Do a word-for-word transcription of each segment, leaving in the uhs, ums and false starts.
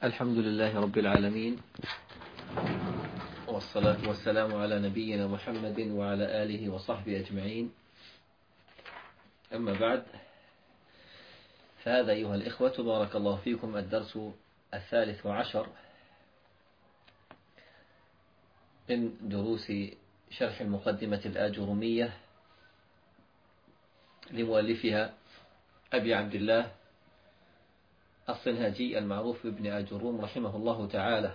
الحمد لله رب العالمين، والصلاة والسلام على نبينا محمد وعلى آله وصحبه أجمعين. أما بعد، فهذا أيها الإخوة بارك الله فيكم الدرس الثالث عشر من دروس شرح المقدمة الآجرومية لمؤلفها أبي عبد الله الصنهاجي المعروف بابن آجروم رحمه الله تعالى.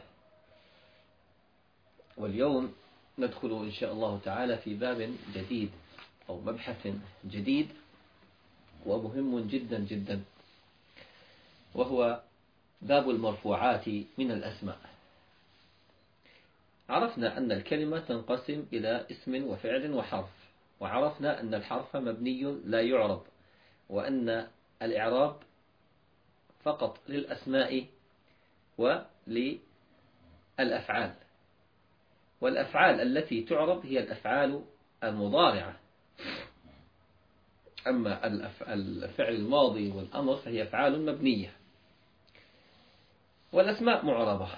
واليوم ندخل إن شاء الله تعالى في باب جديد أو مبحث جديد ومهم جدا جدا، وهو باب المرفوعات من الأسماء. عرفنا أن الكلمة تنقسم إلى اسم وفعل وحرف، وعرفنا أن الحرف مبني لا يعرب، وأن الإعراب فقط للأسماء وللأفعال، والأفعال التي تعرب هي الأفعال المضارعة، أما الفعل الماضي والأمر فهي أفعال مبنية، والأسماء معربة.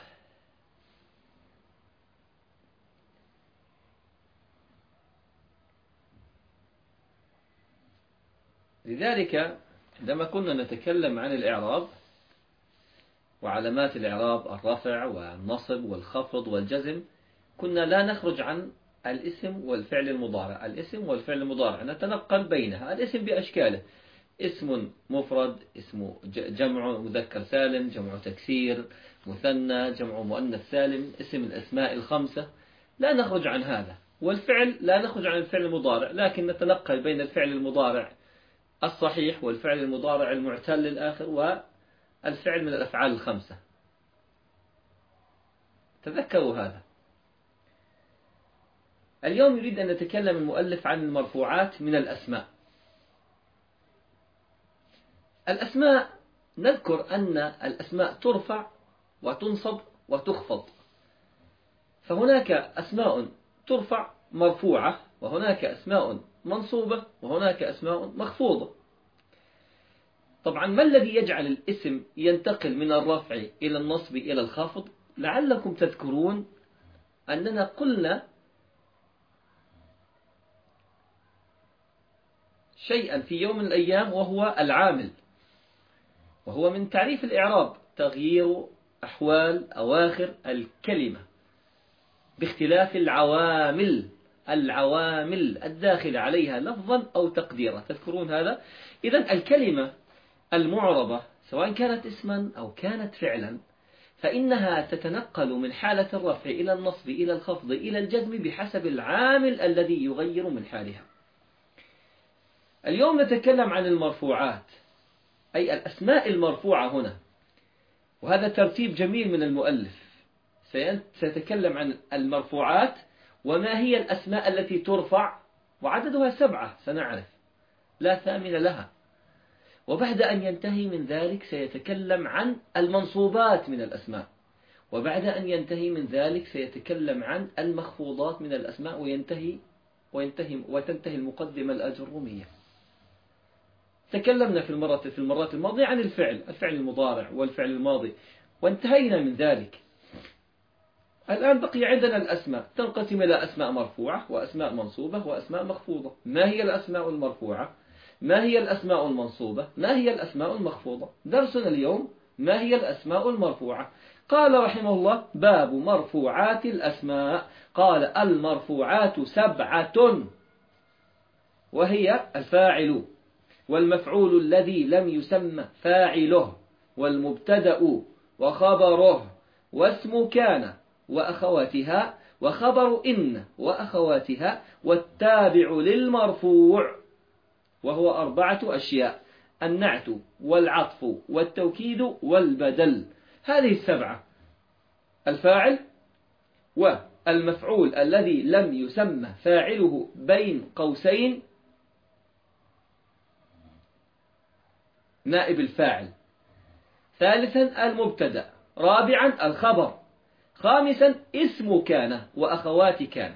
لذلك عندما كنا نتكلم عن الإعراب وعلامات الإعراب الرفع والنصب والخفض والجزم، كنا لا نخرج عن الاسم والفعل المضارع. الاسم والفعل المضارع نتنقل بينها، الاسم بأشكاله: اسم مفرد، اسم جمع مذكر سالم، جمع تكسير، مثنى، جمع مؤنث سالم، اسم الأسماء الخمسة، لا نخرج عن هذا. والفعل لا نخرج عن الفعل المضارع، لكن نتنقل بين الفعل المضارع الصحيح والفعل المضارع المعتل الآخر والفعل من الأفعال الخمسة. تذكروا هذا. اليوم يريد أن نتكلم المؤلف عن المرفوعات من الأسماء. الأسماء، نذكر أن الأسماء ترفع وتنصب وتخفض، فهناك أسماء ترفع مرفوعة، وهناك أسماء منصوبة، وهناك أسماء مخفوضة. طبعا ما الذي يجعل الاسم ينتقل من الرفع إلى النصب إلى الخفض؟ لعلكم تذكرون أننا قلنا شيئا في يوم من الأيام، وهو العامل، وهو من تعريف الإعراب تغيير أحوال أواخر الكلمة باختلاف العوامل العوامل الداخلة عليها لفظا أو تقديرا. تذكرون هذا؟ إذن الكلمة المعربة سواء كانت اسما أو كانت فعلا، فإنها تتنقل من حالة الرفع إلى النصب إلى الخفض إلى الجزم بحسب العامل الذي يغير من حالها. اليوم نتكلم عن المرفوعات، أي الأسماء المرفوعة هنا، وهذا ترتيب جميل من المؤلف. سيتكلم عن المرفوعات وما هي الأسماء التي ترفع، وعددها سبعة سنعرف لا ثامن لها. وبعد أن ينتهي من ذلك سيتكلم عن المنصوبات من الأسماء، وبعد أن ينتهي من ذلك سيتكلم عن المخفوضات من الأسماء، وينتهي وينتهي وتنتهي المقدمة الآجرومية. تكلمنا في المرة في المرات الماضية عن الفعل الفعل المضارع والفعل الماضي، وانتهينا من ذلك. الآن بقي عندنا الأسماء، تنقسم إلى أسماء مرفوعة وأسماء منصوبة وأسماء مخفوضة. ما هي الأسماء المرفوعة؟ ما هي الأسماء المنصوبة؟ ما هي الأسماء المخفوضة؟ درسنا اليوم ما هي الأسماء المرفوعة. قال رحمه الله: باب مرفوعات الأسماء. قال: المرفوعات سبعة، وهي الفاعل والمفعول الذي لم يسمى فاعله، والمبتدأ وخبره، واسم كان وأخواتها، وخبر إن وأخواتها، والتابع للمرفوع، وهو أربعة أشياء: النعت والعطف والتوكيد والبدل. هذه السبعة: الفاعل، والمفعول الذي لم يسمى فاعله بين قوسين نائب الفاعل، ثالثا المبتدأ، رابعا الخبر، خامسا اسم كان وأخوات كان،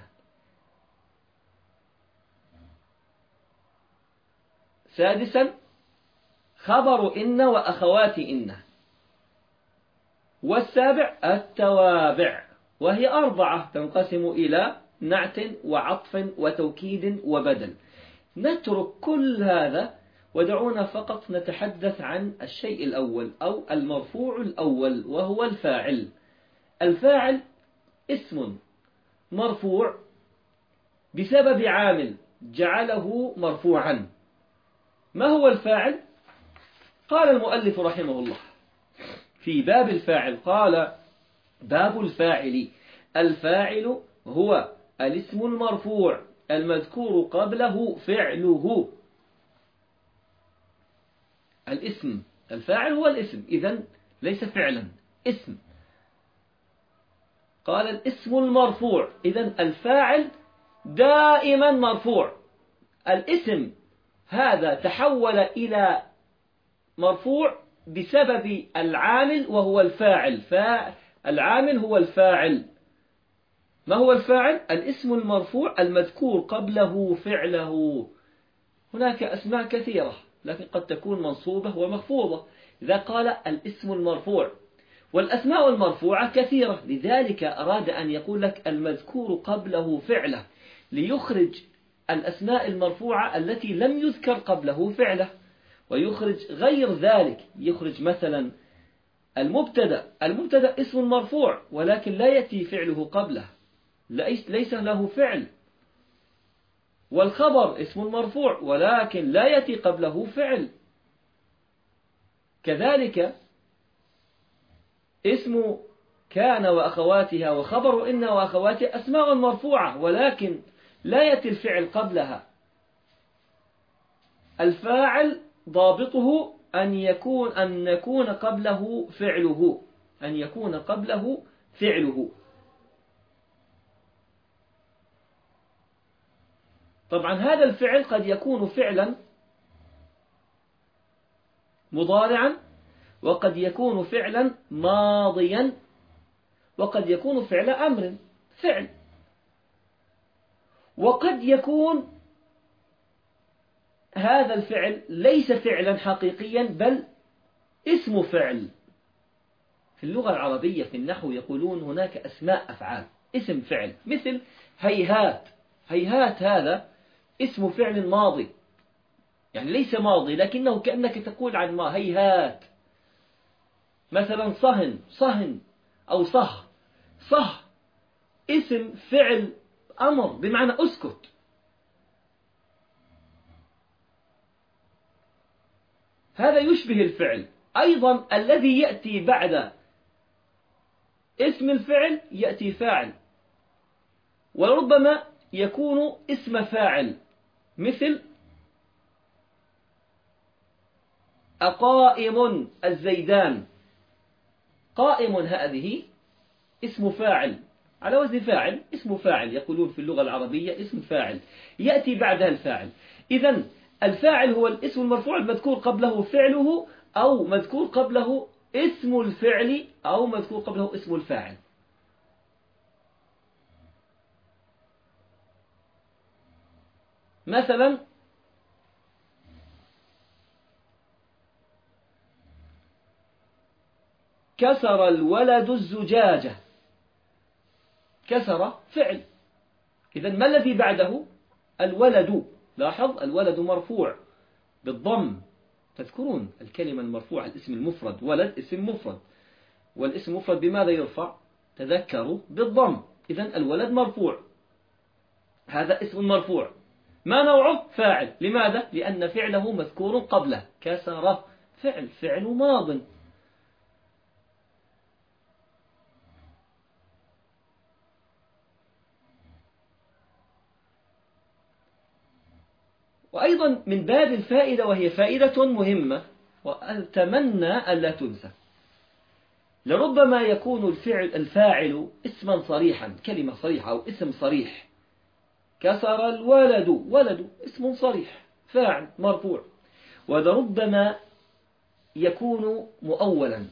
سادسا خبر إن وأخوات إن، والسابع التوابع، وهي أربعة تنقسم إلى نعت وعطف وتوكيد وبدل. نترك كل هذا ودعونا فقط نتحدث عن الشيء الأول أو المرفوع الأول، وهو الفاعل. الفاعل اسم مرفوع بسبب عامل جعله مرفوعا. ما هو الفاعل؟ قال المؤلف رحمه الله في باب الفاعل، قال: باب الفاعل: الفاعل هو الاسم المرفوع المذكور قبله فعله. الاسم، الفاعل هو الاسم، إذن ليس فعلا، اسم. قال الاسم المرفوع، إذن الفاعل دائما مرفوع. الاسم هذا تحول إلى مرفوع بسبب العامل وهو الفاعل، فالعامل هو الفاعل. ما هو الفاعل؟ الاسم المرفوع المذكور قبله فعله. هناك أسماء كثيرة لكن قد تكون منصوبة ومخفوضة. إذا قال الاسم المرفوع، والأسماء المرفوعة كثيرة، لذلك أراد أن يقول لك المذكور قبله فعله، ليخرج الأسماء المرفوعة التي لم يذكر قبله فعله، ويخرج غير ذلك. يخرج مثلا المبتدأ، المبتدأ اسم مرفوع ولكن لا يأتي فعله قبله، ليس له فعل. والخبر اسم مرفوع ولكن لا يأتي قبله فعل. كذلك اسم كان وأخواتها وخبر إن وأخواتها أسماء مرفوعة ولكن لا يأتي الفعل قبلها. الفاعل ضابطه أن يكون أن يكون قبله فعله، أن يكون قبله فعله. طبعا هذا الفعل قد يكون فعلا مضارعا، وقد يكون فعلا ماضيا، وقد يكون فعل أمر فعل، وقد يكون هذا الفعل ليس فعلا حقيقيا بل اسم فعل. في اللغة العربية في النحو يقولون هناك أسماء أفعال اسم فعل، مثل هيهات. هيهات هذا اسم فعل ماضي، يعني ليس ماضي لكنه كأنك تقول عن ما هيهات. مثلا صهن، صهن أو صه، صه اسم فعل أمر بمعنى أسكت. هذا يشبه الفعل. أيضا الذي يأتي بعد اسم الفعل يأتي فاعل، وربما يكون اسم فاعل، مثل أقائم الزيدان. قائم هذه اسم فاعل على وزن فاعل، اسم فاعل يقولون في اللغة العربية اسم فاعل يأتي بعدها الفاعل. إذن الفاعل هو الاسم المرفوع المذكور قبله فعله، أو مذكور قبله اسم الفعل، أو مذكور قبله اسم الفاعل. مثلا كسر الولد الزجاجة، كسر فعل، إذن ما الذي بعده؟ الولد. لاحظ الولد مرفوع بالضم. تذكرون الكلمة المرفوعة الاسم المفرد، ولد اسم مفرد، والاسم مفرد بماذا يرفع؟ تذكروا بالضم. إذن الولد مرفوع، هذا اسم مرفوع. ما نوعه؟ فاعل. لماذا؟ لأن فعله مذكور قبله. كسر فعل، فعل ماض. وأيضا من باب الفائدة، وهي فائدة مهمة وأتمنى ألا تنسى، لربما يكون الفعل الفاعل اسما صريحا، كلمة صريحة أو اسم صريح. كسر الولد، ولد اسم صريح فاعل مرفوع. ولربما يكون مؤولا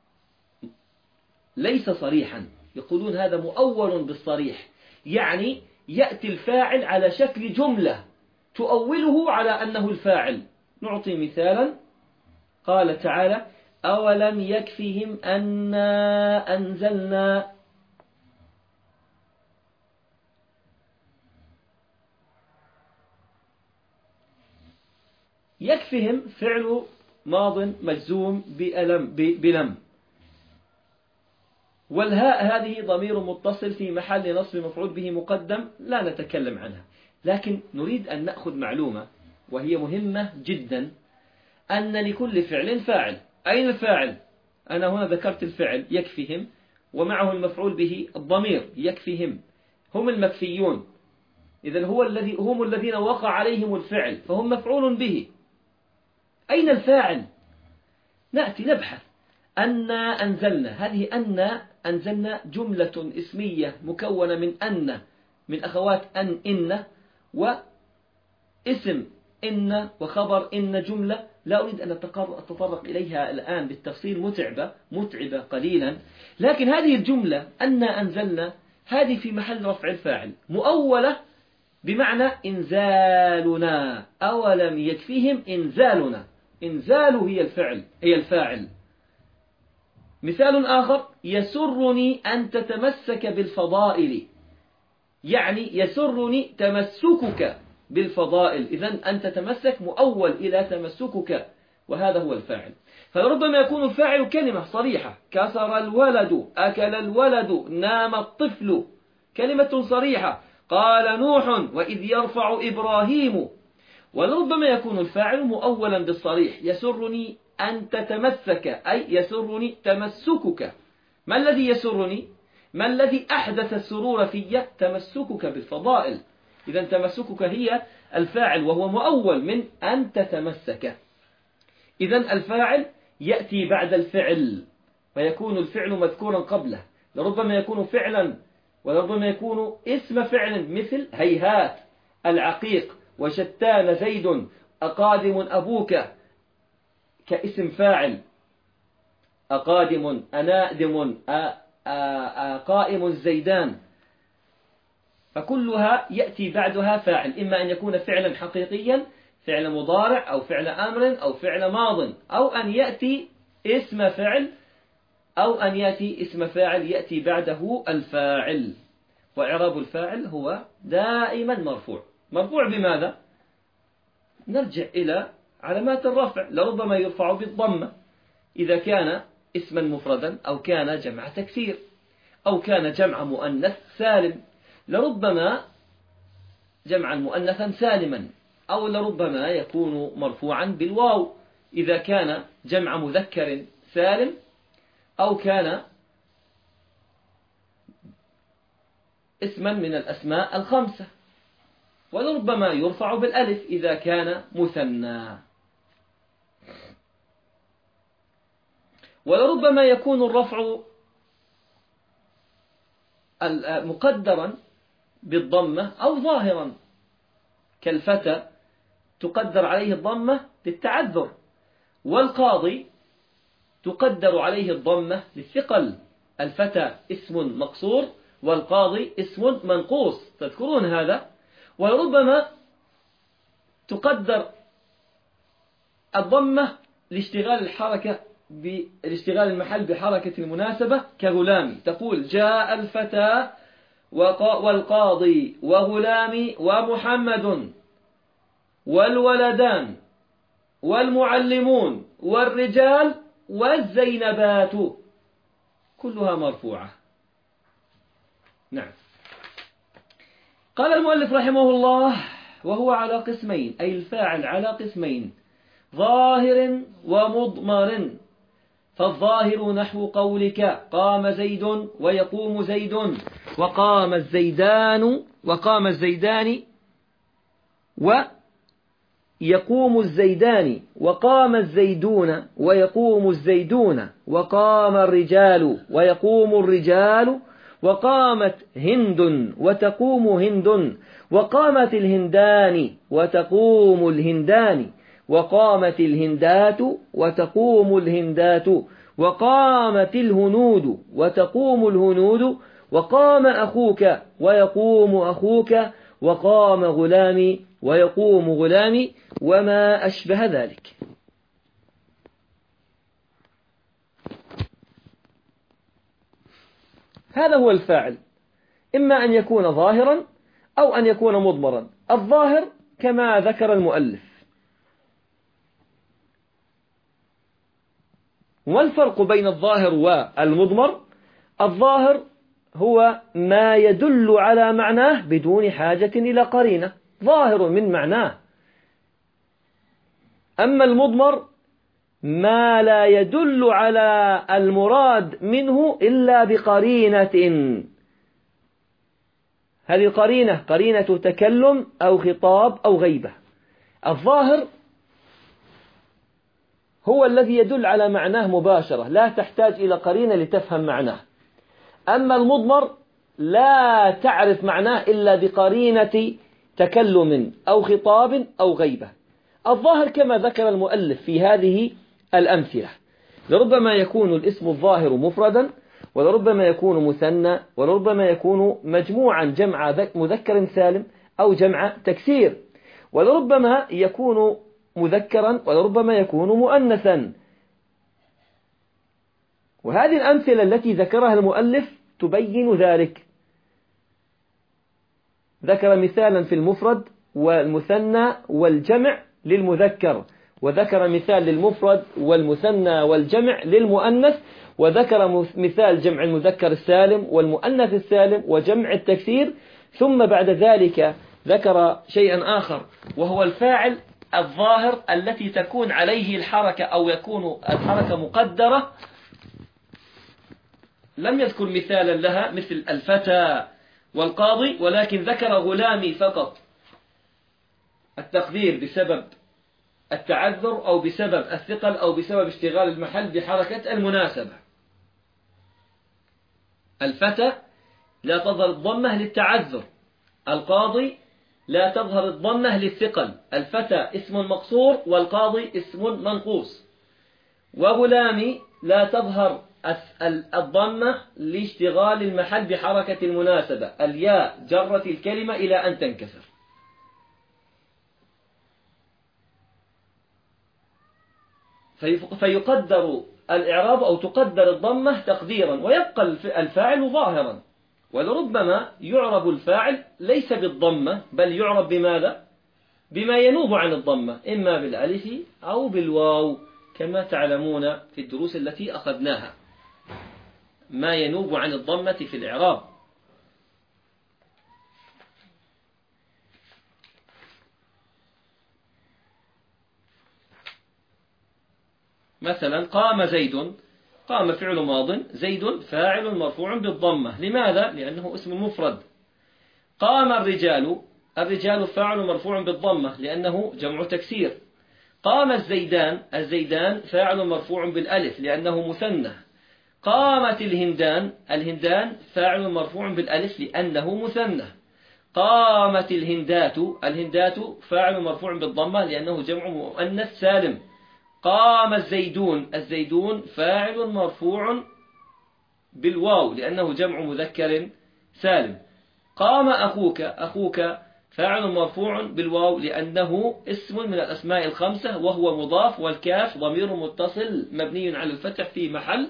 ليس صريحا، يقولون هذا مؤول بالصريح، يعني يأتي الفاعل على شكل جملة تؤوله على أنه الفاعل. نعطي مثالا، قال تعالى: أولم يكفهم أنا أنزلنا. يكفهم فعل ماض مجزوم بألم بلم، والهاء هذه ضمير متصل في محل نصب مفعول به مقدم لا نتكلم عنها، لكن نريد أن نأخذ معلومة وهي مهمة جدا، أن لكل فعل فاعل. أين الفاعل؟ أنا هنا ذكرت الفعل يكفهم ومعه المفعول به الضمير يكفهم، هم المكفيون، إذن هو الذي هم الذين وقع عليهم الفعل فهم مفعول به. أين الفاعل؟ نأتي نبحث. أن أنزلنا، هذه أن أنزلنا جملة اسمية مكونة من أن، من أخوات أن إن، واسم إن وخبر إن، جملة لا أريد أن أتطرق إليها الآن بالتفصيل، متعبة متعبة قليلا، لكن هذه الجملة أن أنزلنا هذه في محل رفع الفاعل مؤولة بمعنى إنزالنا، أولم يكفيهم إنزالنا، إنزال هي الفعل هي الفاعل. مثال آخر: يسرني أن تتمسك بالفضائل، يعني يسرني تمسكك بالفضائل، إذن أن تتمسك مؤول إلى تمسكك، وهذا هو الفاعل. فربما يكون الفاعل كلمة صريحة: كسر الولد، أكل الولد، نام الطفل، كلمة صريحة. قال نوح وإذ يرفع إبراهيم. ولربما يكون الفاعل مؤولا بالصريح: يسرني أن تتمسك، أي يسرني تمسكك. ما الذي يسرني؟ ما الذي أحدث السرور في؟ تمسكك بالفضائل، إذا تمسكك هي الفاعل وهو مؤول من أن تتمسك. إذا الفاعل يأتي بعد الفعل فيكون الفعل مذكورا قبله، لربما يكون فعلا ولربما يكون اسم فعل، مثل هيهات، العقيق، وشتان زيد، أقادم أبوك، كاسم فاعل، أقادم، أنادم، قائم الزيدان، فكلها يأتي بعدها فاعل، إما أن يكون فعلا حقيقيا، فعل مضارع، أو فعل أمر، أو فعل ماض، أو أن يأتي اسم فعل، أو أن يأتي اسم فاعل يأتي بعده الفاعل. وإعراب الفاعل هو دائما مرفوع. مرفوع بماذا؟ نرجع إلى علامات الرفع، لربما يرفع بالضمة إذا كان اسما مفردا، أو كان جمع تكسير، أو كان جمع مؤنث سالم، لربما جمعا مؤنثا سالما، أو لربما يكون مرفوعا بالواو إذا كان جمع مذكر سالم، أو كان اسما من الأسماء الخمسة، ولربما يرفع بالألف إذا كان مثنى، ولربما يكون الرفع مقدرا بالضمة أو ظاهرا، كالفتى تقدر عليه الضمة للتعذر، والقاضي تقدر عليه الضمة للثقل. الفتى اسم مقصور والقاضي اسم منقوص، تذكرون هذا. وربما تقدر الضمة لاشتغال الحركة بالاشتغال المحل بحركة المناسبة، كغلامي، تقول جاء الفتى والقاضي وغلامي ومحمد والولدان والمعلمون والرجال والزينبات، كلها مرفوعة. نعم. قال المؤلف رحمه الله: وهو على قسمين، أي الفاعل على قسمين: ظاهر ومضمر. فالظاهر نحو قولك قام زيد ويقوم زيد، وقام الزيدان وقام الزيدان ويقوم الزيدان، وقام الزيدون ويقوم الزيدون، وقام الرجال ويقوم الرجال، وقامت هند وتقوم هند، وقامت الهندان وتقوم الهندان، وقامت الهندات وتقوم الهندات، وقامت الهنود وتقوم الهنود، وقام أخوك ويقوم أخوك، وقام غلامي ويقوم غلامي، وما أشبه ذلك. هذا هو الفاعل، إما أن يكون ظاهرا أو أن يكون مضمرا. الظاهر كما ذكر المؤلف. والفرق بين الظاهر والمضمر: الظاهر هو ما يدل على معناه بدون حاجة إلى قرينة، ظاهر من معناه. أما المضمر ما لا يدل على المراد منه إلا بقرينة. هذه القرينة قرينة تكلم أو خطاب أو غيبة. الظاهر هو الذي يدل على معناه مباشرة، لا تحتاج إلى قرينة لتفهم معناه. أما المضمر لا تعرف معناه إلا بقرينة تكلم أو خطاب أو غيبة. الظاهر كما ذكر المؤلف في هذه الأمثلة: لربما يكون الاسم الظاهر مفردا، ولربما يكون مثنى، ولربما يكون مجموعا جمع مذكر سالم أو جمع تكسير، ولربما يكون مذكرا، ولربما يكون مؤنثا. وهذه الأمثلة التي ذكرها المؤلف تبين ذلك. ذكر مثالا في المفرد والمثنى والجمع للمذكر، وذكر مثال للمفرد والمثنى والجمع للمؤنث، وذكر مثال جمع المذكر السالم والمؤنث السالم وجمع التكسير. ثم بعد ذلك ذكر شيئا آخر، وهو الفاعل الظاهر التي تكون عليه الحركة أو يكون الحركة مقدرة. لم يذكر مثالا لها مثل الفتى والقاضي، ولكن ذكر غلامي فقط، التقدير بسبب التعذر أو بسبب الثقل أو بسبب اشتغال المحل بحركة المناسبة. الفتى لا تظهر الضمة للتعذر، القاضي لا تظهر الضمة للثقل. الفتى اسم مقصور والقاضي اسم منقوص. وغلامي لا تظهر الضمة لاشتغال المحل بحركة المناسبة، الياء جرت الكلمة إلى أن تنكسر. فيقدر الإعراب أو تقدر الضمة تقديرا، ويبقى الفاعل ظاهرا. ولربما يعرب الفاعل ليس بالضمة، بل يعرب بماذا؟ بما ينوب عن الضمة، إما بالألف أو بالواو، كما تعلمون في الدروس التي أخذناها ما ينوب عن الضمة في الإعراب. مثلا قام زيد، قام فعل ماض، زيد فاعل مرفوع بالضمة. لماذا؟ لأنه اسم مفرد. قام الرجال، الرجال فاعل مرفوع بالضمة لأنه جمع تكسير. قام الزيدان، الزيدان فاعل مرفوع بالألف لأنه مثنى. قامت الهندان، الهندان فاعل مرفوع بالألف لأنه مثنى. قامت الهندات، الهندات فاعل مرفوع بالضمة لأنه جمع مؤنث سالم. قام الزيدون، الزيدون فاعل مرفوع بالواو لأنه جمع مذكر سالم. قام أخوك، أخوك فاعل مرفوع بالواو لأنه اسم من الأسماء الخمسة وهو مضاف، والكاف ضمير متصل مبني على الفتح في محل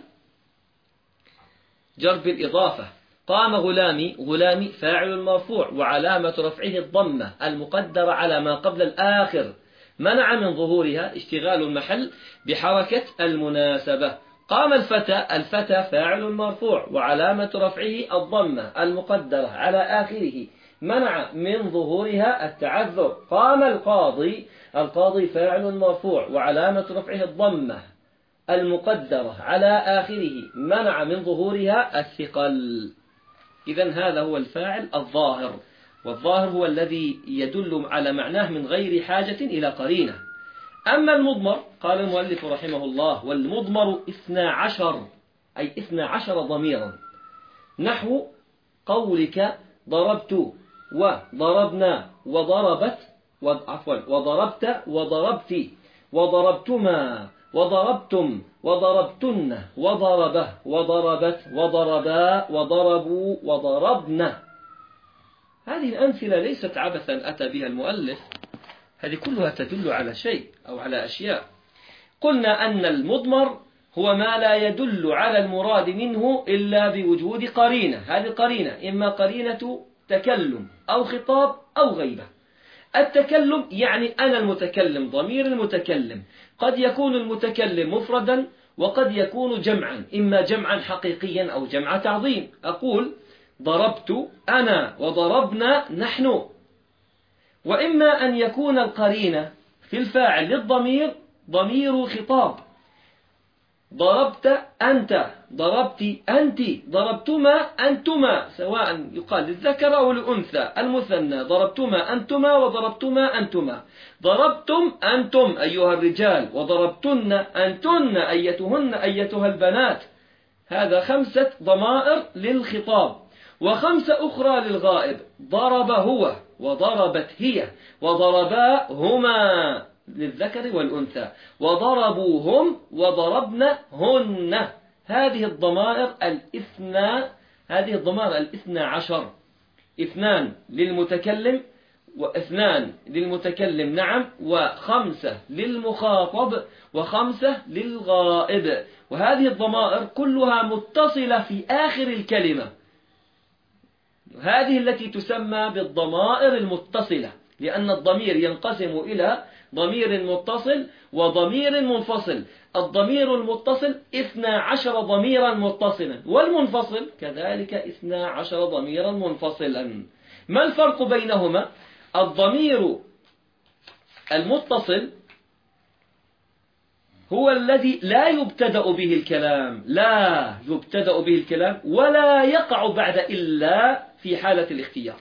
جر بالإضافة. قام غلامي، غلامي فاعل مرفوع وعلامة رفعه الضمة المقدرة على ما قبل الآخر، منع من ظهورها اشتغال المحل بحركة المناسبة. قام الفتى، الفتى فاعل مرفوع وعلامة رفعه الضمة المقدرة على آخره، منع من ظهورها التعذر. قام القاضي، القاضي فاعل مرفوع وعلامة رفعه الضمة المقدرة على آخره، منع من ظهورها الثقل. إذن هذا هو الفاعل الظاهر، والظاهر هو الذي يدل على معناه من غير حاجة إلى قرينة. أما المضمر قال المؤلف رحمه الله: والمضمر اثنا عشر، أي اثنا عشر ضميرا، نحو قولك ضربت وضربنا وضربت عفوا وضربت وضربت وضربتما وضربتم وضربتن وضربه وضربت وضربا وضربوا وضربنا. هذه الأمثلة ليست عبثا أتى بها المؤلف، هذه كلها تدل على شيء أو على أشياء. قلنا أن المضمر هو ما لا يدل على المراد منه إلا بوجود قرينة. هذه قرينة إما قرينة تكلم أو خطاب أو غيبة. التكلم يعني أنا المتكلم، ضمير المتكلم. قد يكون المتكلم مفردا وقد يكون جمعا، إما جمعا حقيقيا أو جمع تعظيم. أقول ضربت أنا وضربنا نحن. وإما أن يكون القرينة في الفاعل للضمير ضمير خطاب، ضربت أنت، ضربت أنت، ضربتما أنتما، سواء يقال للذكر أو للأنثى المثنى، ضربتما أنتما وضربتما أنتما، ضربتم أنتم أيها الرجال وضربتن أنتن أيتهن أيتها البنات. هذا خمسة ضمائر للخطاب، وخمسة أخرى للغائب، ضرب هو وضربت هي وضربا هما للذكر والأنثى، وضربوهم وضربنا هن. هذه الضمائر الاثنى هذه الضمائر الاثنى عشر، اثنان للمتكلم واثنان للمتكلم نعم، وخمسة للمخاطب وخمسة للغائب. وهذه الضمائر كلها متصلة في آخر الكلمة، هذه التي تسمى بالضمائر المتصلة، لأن الضمير ينقسم إلى ضمير متصل وضمير منفصل. الضمير المتصل اثنى عشر ضميرا متصلا، والمنفصل كذلك اثنى عشر ضميرا منفصلا. ما الفرق بينهما؟ الضمير المتصل هو الذي لا يبتدأ به الكلام، لا يبتدأ به الكلام ولا يقع بعد إلا في حالة الاختيار.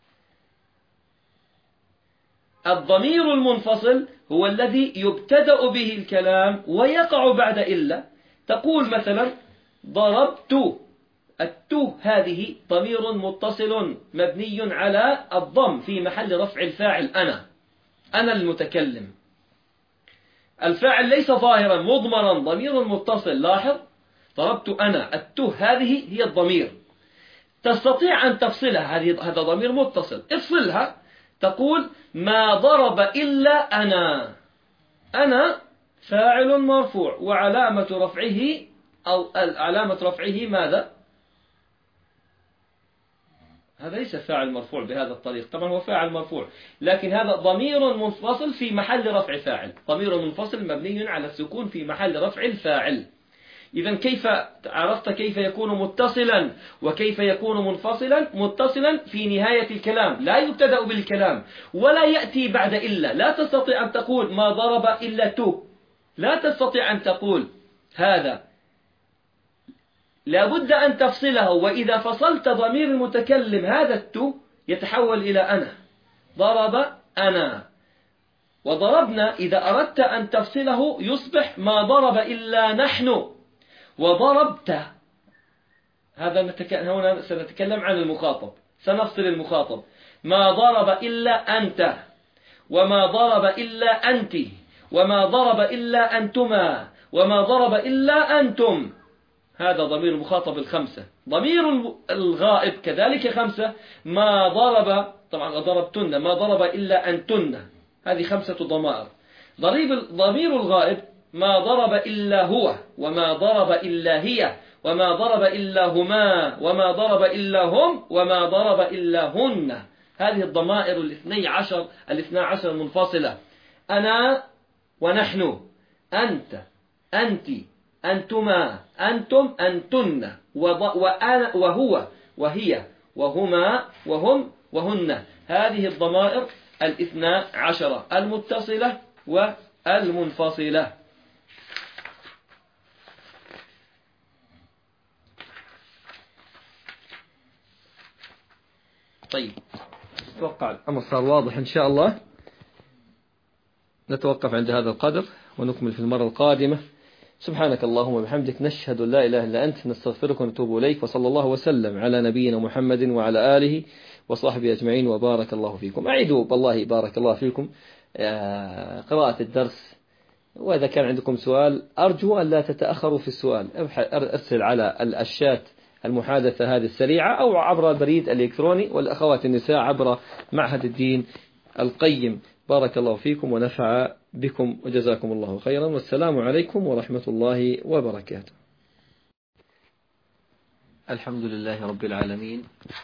الضمير المنفصل هو الذي يبتدأ به الكلام ويقع بعد إلا. تقول مثلا ضربت، التو هذه ضمير متصل مبني على الضم في محل رفع الفاعل أنا، أنا المتكلم. الفاعل ليس ظاهرا مضمرا، ضمير متصل. لاحظ ضربت أنا، التو هذه هي الضمير، تستطيع أن تفصلها، هذا ضمير متصل، افصلها. تقول ما ضرب إلا أنا، أنا فاعل مرفوع وعلامة رفعه أو علامة رفعه ماذا؟ هذا ليس فاعل مرفوع بهذا الطريق، طبعا هو فاعل مرفوع، لكن هذا ضمير منفصل في محل رفع فاعل، ضمير منفصل مبني على السكون في محل رفع الفاعل. إذا كيف عرفت كيف يكون متصلا وكيف يكون منفصلا؟ متصلا في نهاية الكلام، لا يبتدأ بالكلام ولا يأتي بعد إلا. لا تستطيع أن تقول ما ضرب إلا تو، لا تستطيع أن تقول هذا، لا بد أن تفصله. وإذا فصلت ضمير المتكلم هذا التو يتحول إلى أنا، ضرب أنا وضربنا. إذا أردت أن تفصله يصبح ما ضرب إلا نحن وضربت. هذا هنا سنتكلم عن المخاطب، سنفصل المخاطب. ما ضرب إلا أنت، وما ضرب إلا أنت، وما ضرب إلا أنتما، وما ضرب إلا أنتم. هذا ضمير المخاطب الخمسة. ضمير الغائب كذلك خمسة، ما ضرب، طبعا ضربتن، ما ضرب إلا أنتن، هذه خمسة ضمائر. ضمير الغائب ما ضرب إلا هو، وما ضرب إلا هي، وما ضرب إلا هما، وما ضرب إلا هم، وما ضرب إلا هن. هذه الضمائر الاثني عشر الاثنى عشر منفصلة. أنا ونحن، أنت، أنت، أنتما، أنتم، أنتن، وأنا وهو وهي وهما وهم وهن. هذه الضمائر الاثنى عشر المتصلة والمنفصلة. طيب، أتوقع الأمر صار واضح إن شاء الله. نتوقف عند هذا القدر ونكمل في المرة القادمة. سبحانك اللهم وبحمدك، نشهد أن لا إله إلا أنت، نستغفرك ونتوب إليك، وصلى الله وسلم على نبينا محمد وعلى آله وصحبه أجمعين، وبارك الله فيكم. أعيدوا بالله بارك الله فيكم قراءة الدرس، وإذا كان عندكم سؤال أرجو أن لا تتأخروا في السؤال، أرسل على الشات المحادثة هذه السريعة أو عبر البريد الإلكتروني، والأخوات النساء عبر معهد الدين القيم. بارك الله فيكم ونفع بكم وجزاكم الله خيرا، والسلام عليكم ورحمة الله وبركاته. الحمد لله رب العالمين،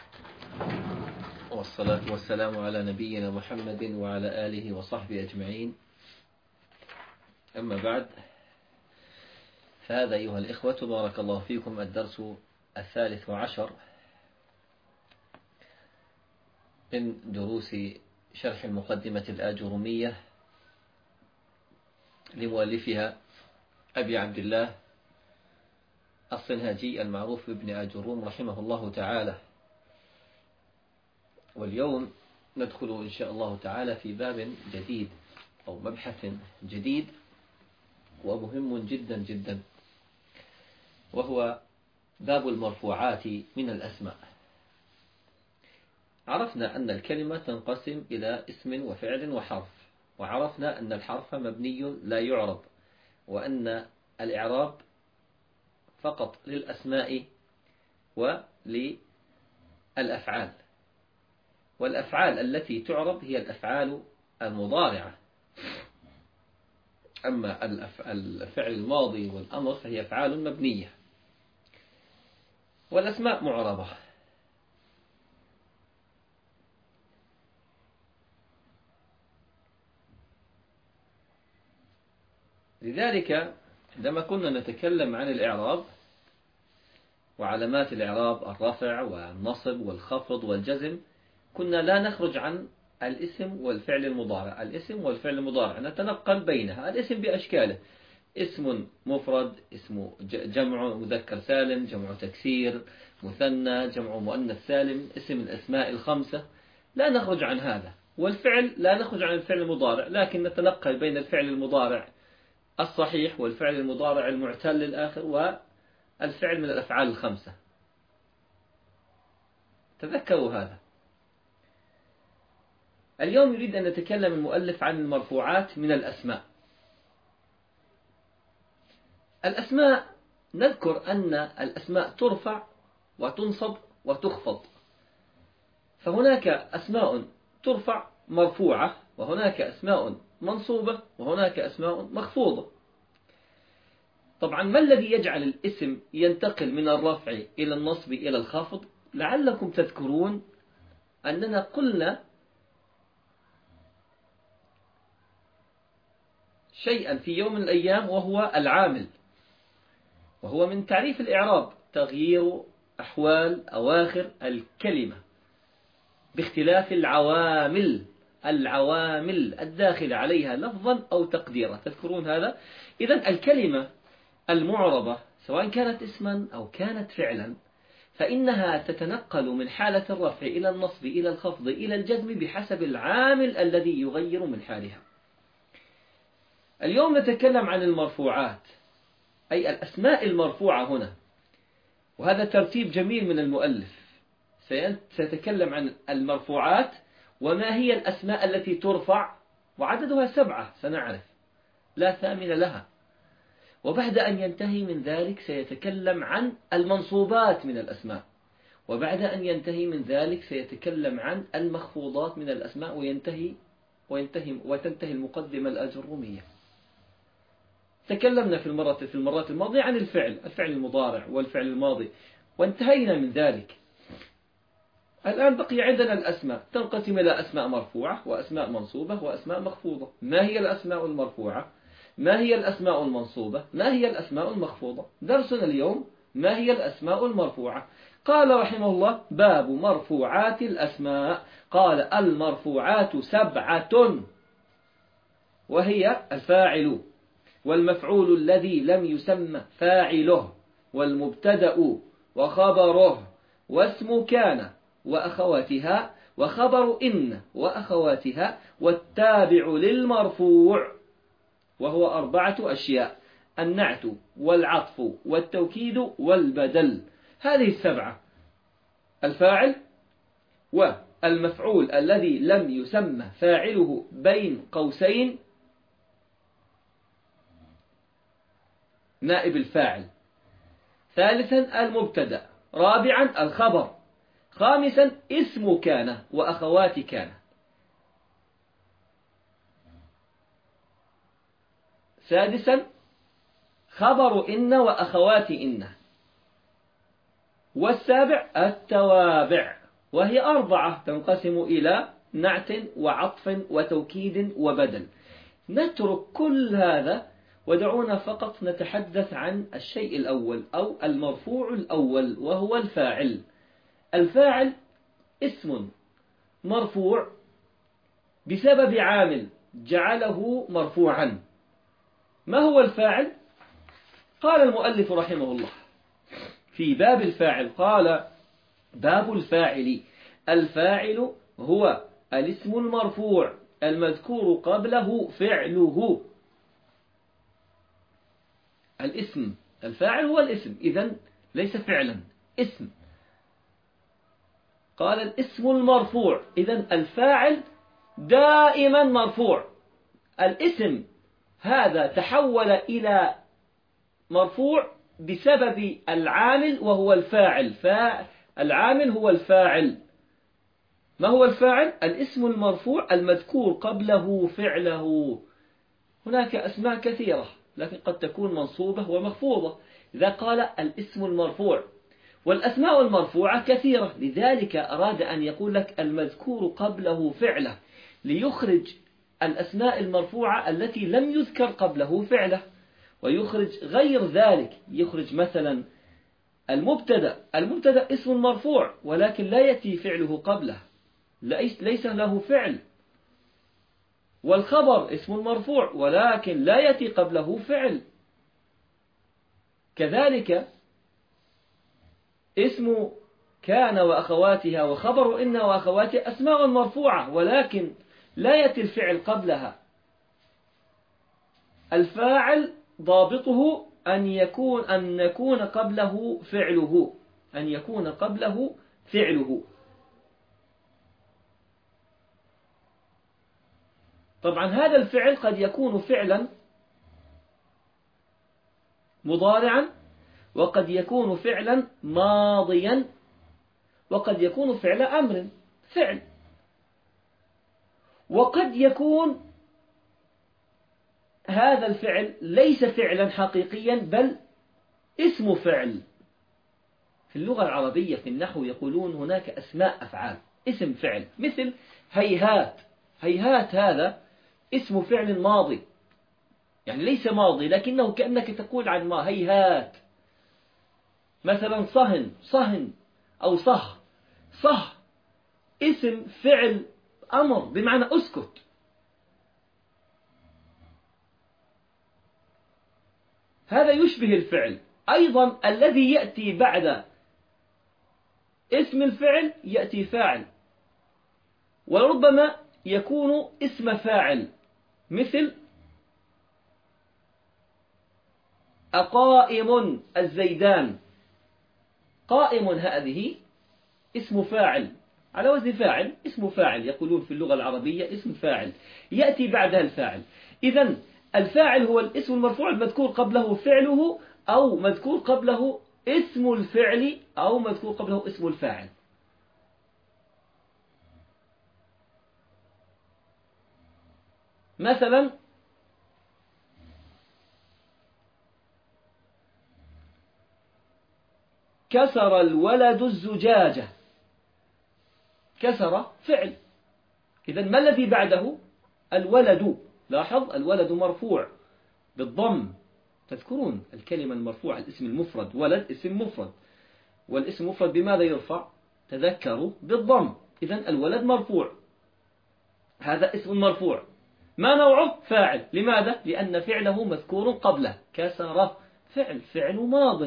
والصلاة والسلام على نبينا محمد وعلى آله وصحبه أجمعين. أما بعد، فهذا أيها الإخوة بارك الله فيكم الدرس الثالث عشر من دروس شرح المقدمة الآجرومية لمؤلفها أبي عبد الله الصنهاجي المعروف بابن آجروم رحمه الله تعالى. واليوم ندخل إن شاء الله تعالى في باب جديد أو مبحث جديد ومهم جدا جدا، وهو باب المرفوعات من الأسماء. عرفنا أن الكلمة تنقسم إلى اسم وفعل وحرف، وعرفنا أن الحرف مبني لا يعرب، وأن الإعراب فقط للأسماء وللأفعال، والأفعال التي تعرب هي الأفعال المضارعة، أما الفعل الماضي والأمر فهي أفعال مبنية، والأسماء معربة. لذلك عندما كنا نتكلم عن الإعراب وعلامات الإعراب الرفع والنصب والخفض والجزم، كنا لا نخرج عن الاسم والفعل المضارع. الاسم والفعل المضارع نتنقل بينها، الاسم بأشكاله: اسم مفرد، اسم جمع مذكر سالم، جمع تكسير، مثنى، جمع مؤنث سالم، اسم الأسماء الخمسة، لا نخرج عن هذا. والفعل لا نخرج عن الفعل المضارع، لكن نتنقل بين الفعل المضارع الصحيح والفعل المضارع المعتل الآخر والفعل من الأفعال الخمسة. تذكروا هذا. اليوم يريد أن نتكلم المؤلف عن المرفوعات من الأسماء. الأسماء، نذكر أن الأسماء ترفع وتنصب وتخفض، فهناك أسماء ترفع مرفوعة، وهناك أسماء منصوبة، وهناك أسماء مخفوضة. طبعا ما الذي يجعل الاسم ينتقل من الرفع إلى النصب إلى الخفض؟ لعلكم تذكرون أننا قلنا شيئا في يوم من الأيام، وهو العامل، وهو من تعريف الإعراب تغيير أحوال أواخر الكلمة باختلاف العوامل العوامل الداخلة عليها لفظا أو تقديرا. تذكرون هذا؟ إذن الكلمة المعربة سواء كانت اسما أو كانت فعلا، فإنها تتنقل من حالة الرفع إلى النصب إلى الخفض إلى الجزم بحسب العامل الذي يغير من حالها. اليوم نتكلم عن المرفوعات، أي الأسماء المرفوعة هنا، وهذا ترتيب جميل من المؤلف. سيتكلم عن المرفوعات وما هي الأسماء التي ترفع، وعددها سبعة سنعرف لا ثامن لها. وبعد أن ينتهي من ذلك سيتكلم عن المنصوبات من الأسماء، وبعد أن ينتهي من ذلك سيتكلم عن المخفوضات من الأسماء، وينتهي وينتهي وتنتهي المقدمة الآجرومية. تكلمنا في المرة في المرات الماضية عن الفعل الفعل المضارع والفعل الماضي، وانتهينا من ذلك. الآن بقي عندنا الأسماء، تنقسم إلى أسماء مرفوعة وأسماء منصوبة وأسماء مخفوضة. ما هي الأسماء المرفوعة؟ ما هي الأسماء المنصوبة؟ ما هي الأسماء المخفوضة؟ درسنا اليوم ما هي الأسماء المرفوعة. قال رحمه الله: باب مرفوعات الأسماء. قال: المرفوعات سبعة، وهي الفاعل، والمفعول الذي لم يسمى فاعله، والمبتدأ وخبره، واسم كان وأخواتها، وخبر إن وأخواتها، والتابع للمرفوع، وهو أربعة أشياء: النعت والعطف والتوكيد والبدل. هذه السبعة: الفاعل، والمفعول الذي لم يسمى فاعله بين قوسين نائب الفاعل، ثالثا المبتدأ، رابعا الخبر، خامسا اسم كان وأخوات كان. سادسا خبر إن وأخوات إن. والسابع التوابع، وهي أربعة تنقسم إلى نعت وعطف وتوكيد وبدل. نترك كل هذا ودعونا فقط نتحدث عن الشيء الأول أو المرفوع الأول، وهو الفاعل. الفاعل اسم مرفوع بسبب عامل جعله مرفوعا. ما هو الفاعل؟ قال المؤلف رحمه الله في باب الفاعل، قال: باب الفاعل: الفاعل هو الاسم المرفوع المذكور قبله فعله. الاسم، الفاعل هو الاسم، إذن ليس فعلا، اسم. قال الاسم المرفوع، إذن الفاعل دائما مرفوع. الاسم هذا تحول إلى مرفوع بسبب العامل وهو الفاعل، فالعامل هو الفاعل. ما هو الفاعل؟ الاسم المرفوع المذكور قبله فعله. هناك أسماء كثيرة لكن قد تكون منصوبة ومخفوضة. إذا قال الاسم المرفوع، والأسماء المرفوعة كثيرة، لذلك أراد أن يقول لك المذكور قبله فعله، ليخرج الأسماء المرفوعة التي لم يذكر قبله فعله، ويخرج غير ذلك. يخرج مثلا المبتدأ، المبتدأ اسم مرفوع ولكن لا يأتي فعله قبله، ليس له فعل. والخبر اسم مرفوع ولكن لا يأتي قبله فعل. كذلك اسم كان وأخواتها وخبر إن وأخواتها أسماء مرفوعة ولكن لا يأتي الفعل قبلها. الفاعل ضابطه أن يكون أن يكون قبله فعله، أن يكون قبله فعله. طبعا هذا الفعل قد يكون فعلا مضارعا، وقد يكون فعلا ماضيا، وقد يكون فعل أمر فعل، وقد يكون هذا الفعل ليس فعلا حقيقيا بل اسم فعل. في اللغة العربية في النحو يقولون هناك أسماء أفعال اسم فعل، مثل هيهات. هيهات هذا اسم فعل ماضي، يعني ليس ماضي لكنه كأنك تقول عن ما هيهات. مثلا صهن، صهن أو صه، صه اسم فعل أمر بمعنى أسكت. هذا يشبه الفعل. أيضا الذي يأتي بعد اسم الفعل يأتي فاعل، وربما يكون اسم فاعل، مثل أقائم الزيدان. قائم هذه اسم فاعل على وزن فاعل، اسم فاعل يقولون في اللغة العربية اسم فاعل يأتي بعدها الفاعل. إذن الفاعل هو الاسم المرفوع المذكور قبله فعله، أو مذكور قبله اسم الفعل، أو مذكور قبله اسم الفاعل. مثلا كسر الولد الزجاجة، كسر فعل، إذن ما الذي بعده؟ الولد. لاحظ الولد مرفوع بالضم. تذكرون الكلمة المرفوعة الاسم المفرد، ولد اسم مفرد، والاسم مفرد بماذا يرفع؟ تذكروا بالضم. إذن الولد مرفوع، هذا اسم مرفوع. ما نوعه؟ فاعل. لماذا؟ لأن فعله مذكور قبله. كسر فعل، فعل ماض.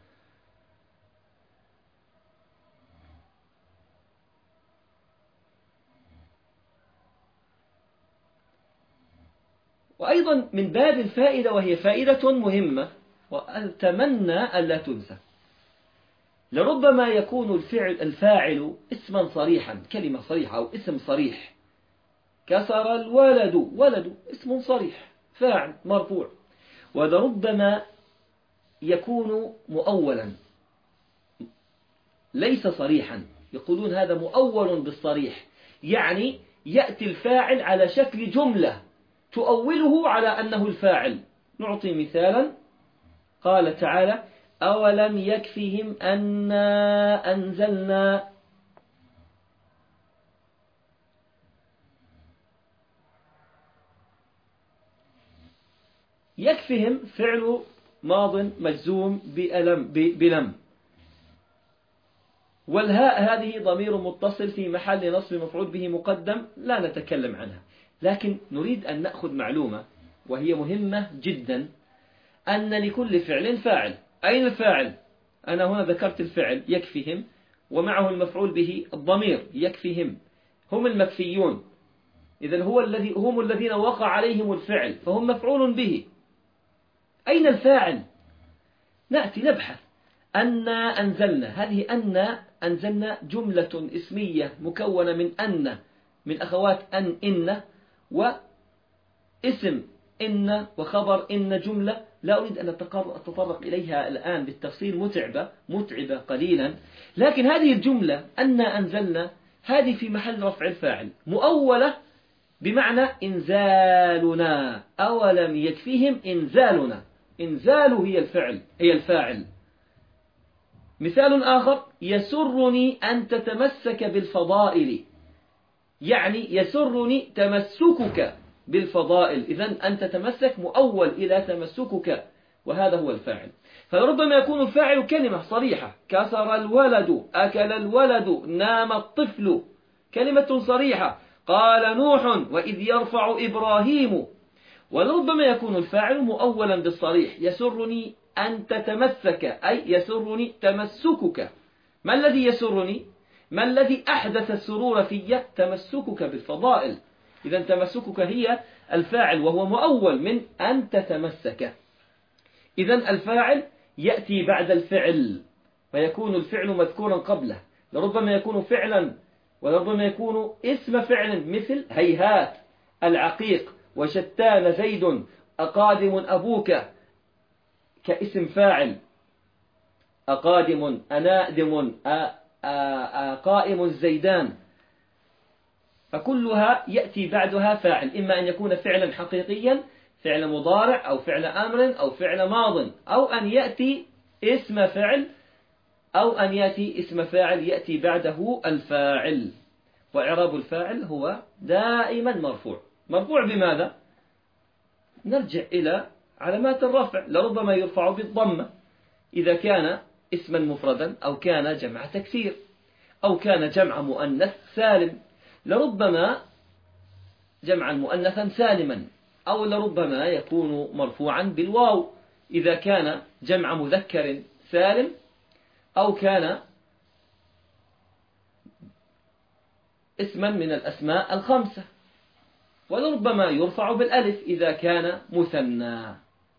وأيضا من باب الفائدة، وهي فائدة مهمة وأتمنى ألا تنسى، لربما يكون الفعل الفاعل اسما صريحا، كلمة صريحة أو اسم صريح. كسر الولد، ولد اسم صريح فاعل مرفوع. ولربما يكون مؤولا ليس صريحا، يقولون هذا مؤول بالصريح، يعني يأتي الفاعل على شكل جملة تؤوله على أنه الفاعل. نعطي مثالا. قال تعالى: أولم يكفهم أنا أنزلنا. يكفهم فعل ماض مجزوم بألم بلم، والهاء هذه ضمير متصل في محل نصب مفعول به مقدم لا نتكلم عنها، لكن نريد أن نأخذ معلومة وهي مهمة جدا، أن لكل فعل فاعل. أين الفاعل؟ أنا هنا ذكرت الفعل يكفهم ومعه المفعول به الضمير يكفهم، هم المكفيون، إذن هو الذي هم الذين وقع عليهم الفعل فهم مفعول به. أين الفاعل؟ نأتي نبحث. أنا أنزلنا، هذه أن أنزلنا جملة اسمية مكونة من أن، من أخوات أن إن، واسم إن وخبر إن، جملة لا أريد أن أتطرق إليها الآن بالتفصيل، متعبة متعبة قليلا، لكن هذه الجملة أن أنزلنا هذه في محل رفع الفاعل مؤولة بمعنى إنزالنا، أولم يكفيهم إنزالنا، إنزال هي الفعل هي الفاعل. مثال آخر: يسرني أن تتمسك بالفضائل، يعني يسرني تمسكك بالفضائل، إذن أن تتمسك مؤول إلى تمسكك، وهذا هو الفاعل. فربما يكون الفاعل كلمة صريحة: كسر الولد، أكل الولد، نام الطفل، كلمة صريحة. قال نوح: وإذ يرفع إبراهيم. ولربما يكون الفاعل مؤولا بالصريح: يسرني أن تتمسك، أي يسرني تمسكك. ما الذي يسرني؟ ما الذي أحدث السرور في؟ تمسكك بالفضائل، إذا تمسكك هي الفاعل وهو مؤول من أن تتمسك. إذا الفاعل يأتي بعد الفعل فيكون الفعل مذكورا قبله، لربما يكون فعلا ولربما يكون اسم فعل، مثل هيهات، العقيق، وشتان زيد، أقادم أبوك، كاسم فاعل، أقادم، أنادم، قائم الزيدان، فكلها يأتي بعدها فاعل، إما أن يكون فعلا حقيقيا، فعل مضارع، أو فعل أمر، أو فعل ماض، أو أن يأتي اسم فعل، أو أن يأتي اسم فاعل يأتي بعده الفاعل. وإعراب الفاعل هو دائما مرفوع. مرفوع بماذا؟ نرجع إلى علامات الرفع، لربما يرفع بالضمة إذا كان اسما مفردا، أو كان جمع تكسير، أو كان جمع مؤنث سالم، لربما جمعا مؤنثا سالما، أو لربما يكون مرفوعا بالواو إذا كان جمع مذكر سالم، أو كان اسما من الأسماء الخمسة، ولربما يرفع بالألف إذا كان مثنى،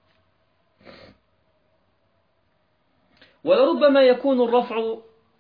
ولربما يكون الرفع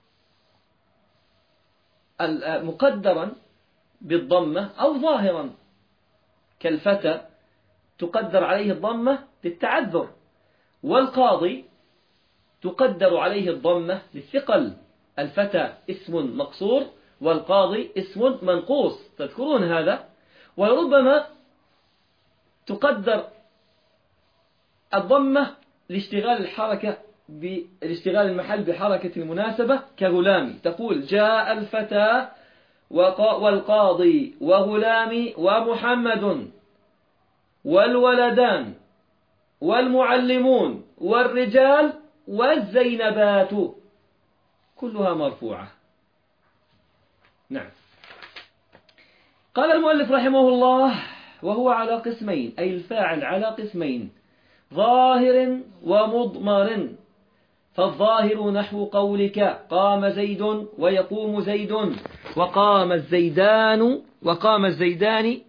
مقدرا بالضمة أو ظاهرا، كالفتى تقدر عليه الضمة للتعذر، والقاضي تقدر عليه الضمة للثقل. الفتى اسم مقصور والقاضي اسم منقوص، تذكرون هذا. وربما تقدر الضمة لاشتغال الحركة بالاشتغال المحل بحركة المناسبة، كغلامي، تقول جاء الفتى والقاضي وغلامي ومحمد والولدان والمعلمون والرجال والزينبات، كلها مرفوعة. نعم. قال المؤلف رحمه الله: وهو على قسمين، أي الفاعل على قسمين: ظاهر ومضمر. فالظاهر نحو قولك قام زيد ويقوم زيد، وقام الزيدان وقام الزيدان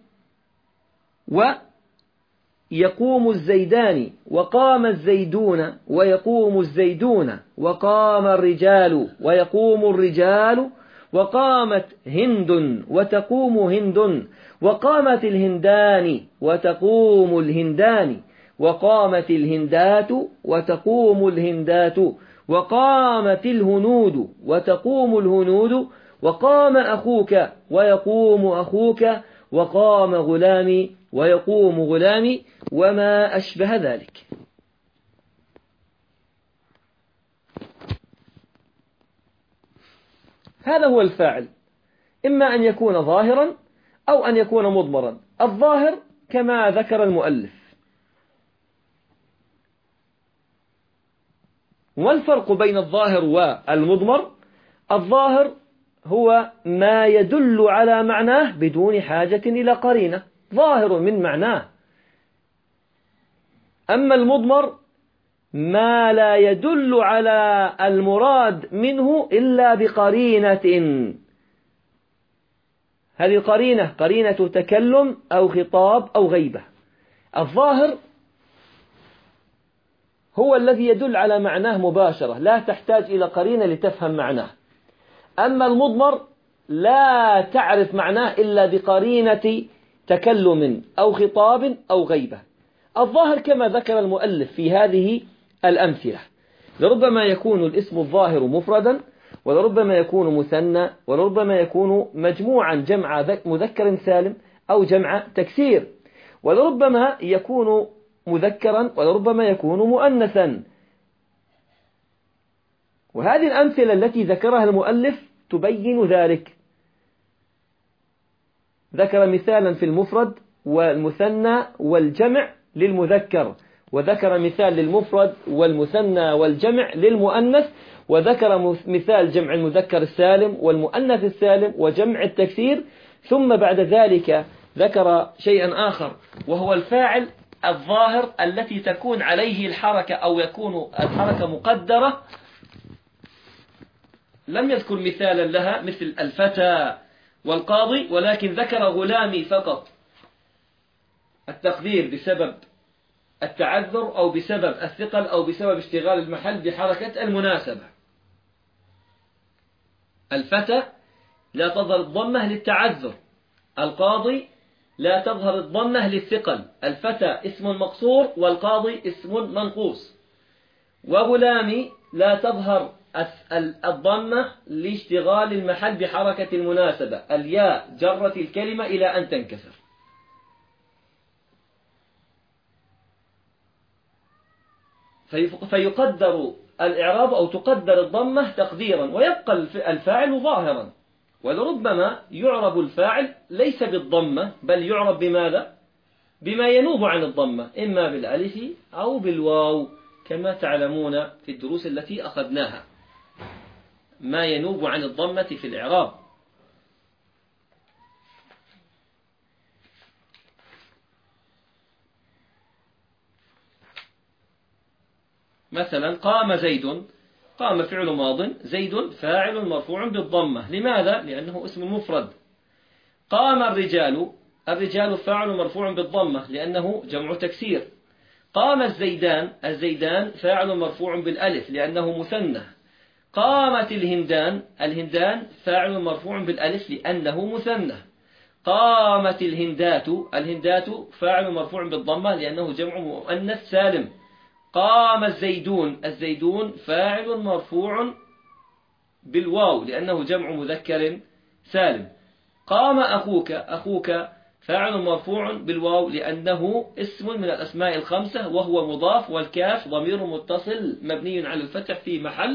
ويقوم الزيدان، وقام الزيدون ويقوم الزيدون، وقام الرجال ويقوم الرجال، وقامت هند وتقوم هند، وقامت الهندان وتقوم الهندان، وقامت الهندات وتقوم الهندات، وقامت الهنود وتقوم الهنود، وقام أخوك ويقوم أخوك، وقام غلامي ويقوم غلامي وما أشبه ذلك. هذا هو الفاعل، إما أن يكون ظاهرا أو أن يكون مضمرا. الظاهر كما ذكر المؤلف. والفرق بين الظاهر والمضمر: الظاهر هو ما يدل على معناه بدون حاجة إلى قرينة، ظاهر من معناه. أما المضمر ما لا يدل على المراد منه إلا بقرينة. هذه القرينة قرينة تكلم أو خطاب أو غيبة. الظاهر هو الذي يدل على معناه مباشرة، لا تحتاج إلى قرينة لتفهم معناه. أما المضمر لا تعرف معناه إلا بقرينة تكلم أو خطاب أو غيبة. الظاهر كما ذكر المؤلف في هذه الأمثلة: لربما يكون الاسم الظاهر مفردا، ولربما يكون مثنى، ولربما يكون مجموعا جمع مذكر سالم أو جمع تكسير، ولربما يكون مذكرا، ولربما يكون مؤنثا. وهذه الأمثلة التي ذكرها المؤلف تبين ذلك. ذكر مثالا في المفرد والمثنى والجمع للمذكر، وذكر مثال للمفرد والمثنى والجمع للمؤنث، وذكر مثال جمع المذكر السالم والمؤنث السالم وجمع التكسير. ثم بعد ذلك ذكر شيئا آخر، وهو الفاعل الظاهر التي تكون عليه الحركة أو يكون الحركة مقدرة. لم يذكر مثالا لها مثل الفتى والقاضي، ولكن ذكر غلامي فقط، التقدير بسبب التعذر أو بسبب الثقل أو بسبب اشتغال المحل بحركة المناسبة. الفتى لا تظهر الضمة للتعذر، القاضي لا تظهر الضمة للثقل. الفتى اسم مقصور والقاضي اسم منقوص. وغلامي لا تظهر الضمة لاشتغال المحل بحركة المناسبة، الياء جرت الكلمة إلى أن تنكسر. فيقدر الإعراب أو تقدر الضمة تقديرا، ويبقى الفاعل ظاهرا. ولربما يعرب الفاعل ليس بالضمة، بل يعرب بماذا؟ بما ينوب عن الضمة، إما بالألف أو بالواو، كما تعلمون في الدروس التي أخذناها ما ينوب عن الضمة في الإعراب. مثلا قام زيد، قام فعل ماض، زيد فاعل مرفوع بالضمة. لماذا؟ لأنه اسم مفرد. قام الرجال، الرجال فاعل مرفوع بالضمة لأنه جمع تكسير. قام الزيدان، الزيدان فاعل مرفوع بالألف لأنه مثنى. قامت الهندان، الهندان فاعل مرفوع بالألف لأنه مثنى. قامت الهندات، الهندات فاعل مرفوع بالضمة لأنه جمع مؤنث سالم. قام الزيدون، الزيدون فاعل مرفوع بالواو لأنه جمع مذكر سالم. قام أخوك، أخوك فاعل مرفوع بالواو لأنه اسم من الأسماء الخمسة وهو مضاف، والكاف ضمير متصل مبني على الفتح في محل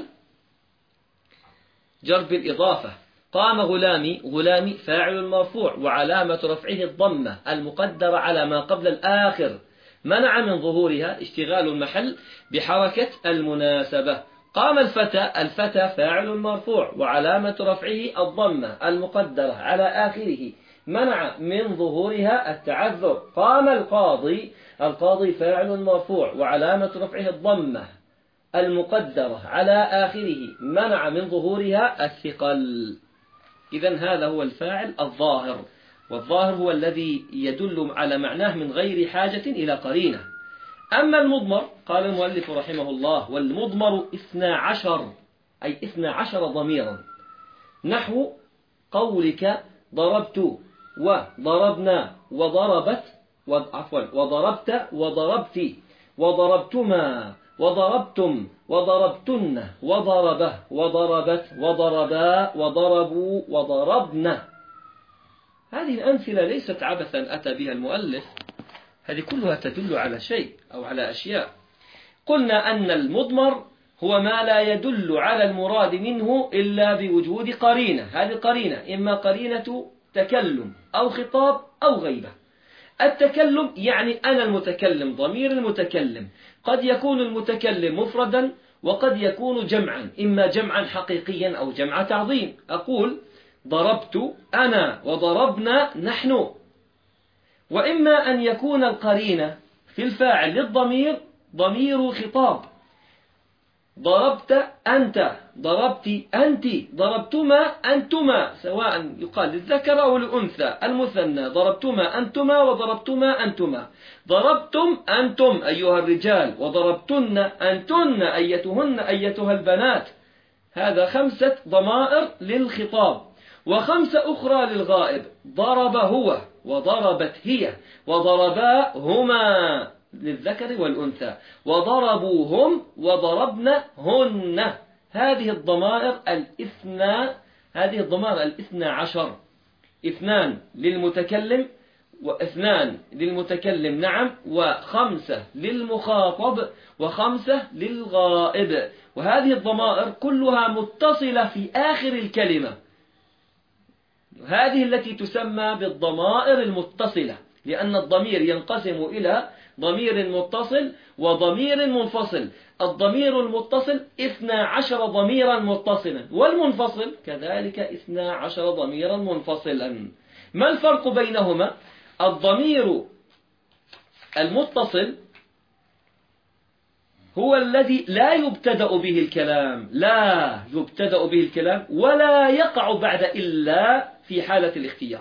جر بالإضافة. قام غلامي، غلامي فاعل مرفوع وعلامة رفعه الضمة المقدرة على ما قبل الآخر، منع من ظهورها اشتغال المحل بحركة المناسبة. قام الفتى، الفتى فاعل مرفوع وعلامة رفعه الضمة المقدرة على آخره، منع من ظهورها التعذر. قام القاضي، القاضي فاعل مرفوع وعلامة رفعه الضمة المقدرة على آخره، منع من ظهورها الثقل. إذن هذا هو الفاعل الظاهر، والظاهر هو الذي يدل على معناه من غير حاجة إلى قرينة. أما المضمر قال المؤلف رحمه الله: والمضمر اثنا عشر، أي اثنا عشر ضميرا، نحو قولك ضربت وضربنا وضربت عفوا وضربت وضربت وضربتما وضربتم وضربتن وضربه وضربت وضربا وضربوا وضربنا. هذه الأمثلة ليست عبثا أتى بها المؤلف، هذه كلها تدل على شيء أو على أشياء. قلنا أن المضمر هو ما لا يدل على المراد منه إلا بوجود قرينة، هذه القرينة إما قرينة تكلم أو خطاب أو غيبة. التكلم يعني أنا المتكلم، ضمير المتكلم، قد يكون المتكلم مفردا وقد يكون جمعا، إما جمعا حقيقيا أو جمع تعظيم. أقول ضربت أنا وضربنا نحن. وإما أن يكون القرينة في الفاعل للضمير ضمير خطاب، ضربت أنت، ضربت أنت، ضربتما أنتما، سواء يقال للذكر أو للأنثى المثنى، ضربتما أنتما وضربتما أنتما، ضربتم أنتم أيها الرجال وضربتن أنتن أيتهن أيتها البنات. هذا خمسة ضمائر للخطاب، وخمسة أخرى للغائب، ضرب هو وضربت هي وضربا هما للذكر والأنثى، وضربوا هم وضربنا هن. هذه الضمائر الاثنى هذه الضمائر الاثنى عشر، اثنان للمتكلم واثنان للمتكلم نعم، وخمسة للمخاطب وخمسة للغائب. وهذه الضمائر كلها متصلة في آخر الكلمة، هذه التي تسمى بالضمائر المتصلة، لأن الضمير ينقسم إلى ضمير متصل وضمير منفصل. الضمير المتصل اثنى عشر ضميرا متصلا، والمنفصل كذلك اثنى عشر ضميرا منفصلا. ما الفرق بينهما؟ الضمير المتصل هو الذي لا يبتدأ به الكلام، لا يبتدأ به الكلام ولا يقع بعد إلا في حالة الاختيار.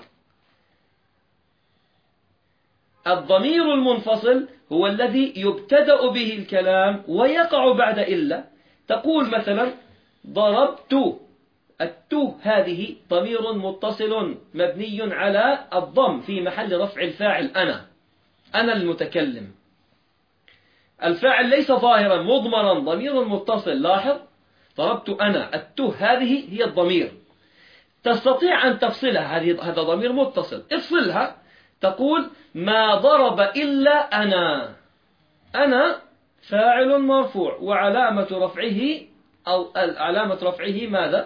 الضمير المنفصل هو الذي يبتدأ به الكلام ويقع بعد إلا. تقول مثلا ضربت، التو هذه ضمير متصل مبني على الضم في محل رفع الفاعل أنا، أنا المتكلم. الفاعل ليس ظاهرا مضمرا، ضمير متصل. لاحظ ضربت أنا، التو هذه هي الضمير، تستطيع أن تفصلها، هذا ضمير متصل، افصلها. تقول ما ضرب إلا أنا، أنا فاعل مرفوع وعلامة رفعه أو علامة رفعه ماذا؟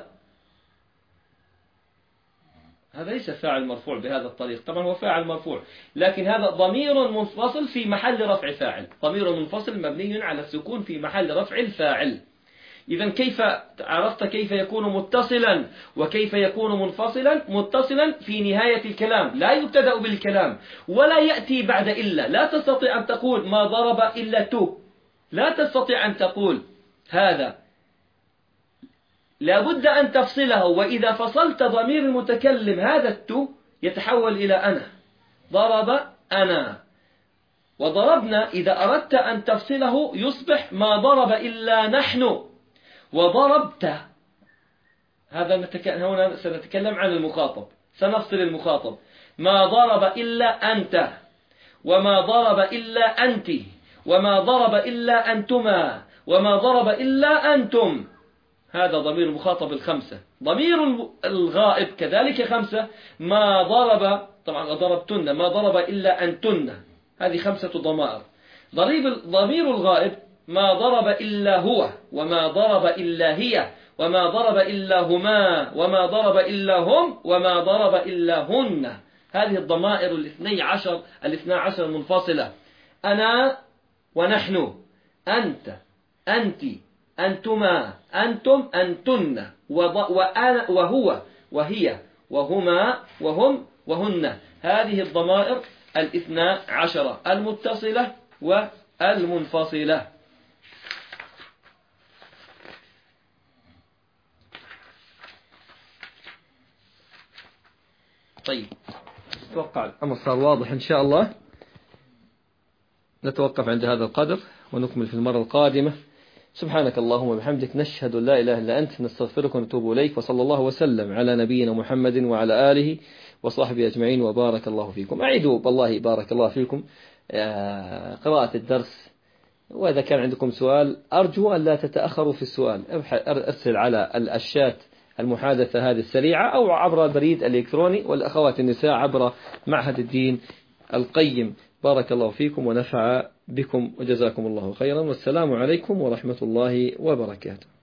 هذا ليس فاعل مرفوع بهذا الطريق، طبعا هو فاعل مرفوع، لكن هذا ضمير منفصل في محل رفع فاعل، ضمير منفصل مبني على السكون في محل رفع الفاعل. إذن كيف عرفت كيف يكون متصلا وكيف يكون منفصلا؟ متصلا في نهاية الكلام، لا يبتدأ بالكلام ولا يأتي بعد إلا. لا تستطيع أن تقول ما ضرب إلا تو، لا تستطيع أن تقول هذا، لا بد أن تفصله. وإذا فصلت ضمير المتكلم هذا التو يتحول إلى أنا، ضرب أنا. وضربنا إذا أردت أن تفصله يصبح ما ضرب إلا نحن، وضربت. هذا هنا سنتكلم عن المخاطب، سنفصل المخاطب. ما ضرب إلا أنت، وما ضرب إلا أنت، وما ضرب إلا أنتما، وما ضرب إلا أنتم. هذا ضمير المخاطب الخمسة. ضمير الغائب كذلك خمسة، ما ضرب، طبعا ضربتن، ما ضرب إلا أنتن، هذه خمسة ضمائر. ضمير الغائب ما ضرب إلا هو، وما ضرب إلا هي، وما ضرب إلا هما، وما ضرب إلا هم، وما ضرب إلا هن. هذه الضمائر الاثني عشر الاثنى عشر المنفصلة. أنا ونحن، أنت، أنت، أنتما، أنتم، أنتن، وأنا وهو وهي وهما وهم وهن. هذه الضمائر الاثنى عشر المتصلة والمنفصلة. طيب، أتوقع الأمر صار واضح إن شاء الله. نتوقف عند هذا القدر ونكمل في المرة القادمة. سبحانك اللهم وبحمدك، نشهد أن لا إله إلا أنت، نستغفرك ونتوب إليك، وصلى الله وسلم على نبينا محمد وعلى آله وصحبه أجمعين، وبارك الله فيكم. أعيدوا بالله بارك الله فيكم قراءة الدرس، وإذا كان عندكم سؤال أرجو أن لا تتأخروا في السؤال، أرسل على الشات المحادثة هذه السريعة أو عبر البريد الإلكتروني، والأخوات النساء عبر معهد الدين القيم. بارك الله فيكم ونفع بكم وجزاكم الله خيرا، والسلام عليكم ورحمة الله وبركاته.